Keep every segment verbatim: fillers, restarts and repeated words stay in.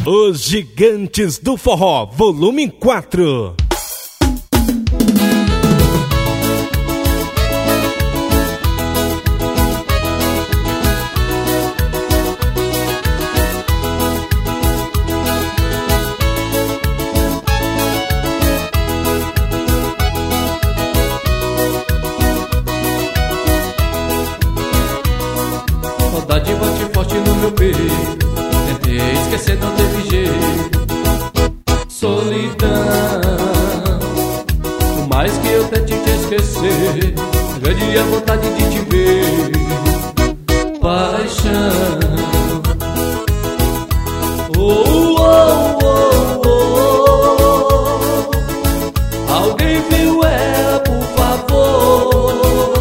Os Gigantes do Forró, volume quatro. Saudade bate forte no meu peito, tentei esquecer, não teve jeito. Solidão, por mais que eu tente te esquecer, grande a vontade de te ver. Paixão, oh, oh, oh, oh. Alguém viu ela, por favor.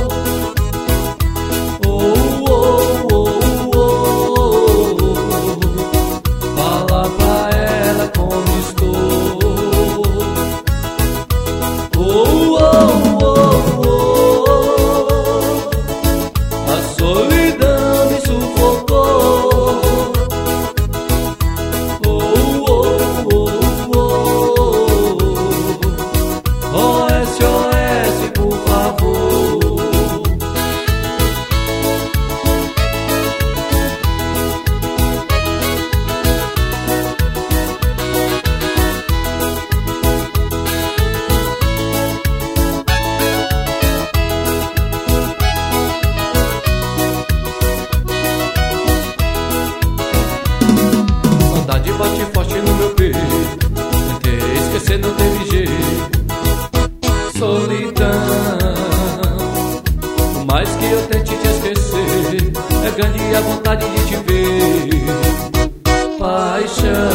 Bate forte no meu peito, tentei esquecer, não teve jeito. Solidão, por mais que eu tente te esquecer, é grande a vontade de te ver. Paixão,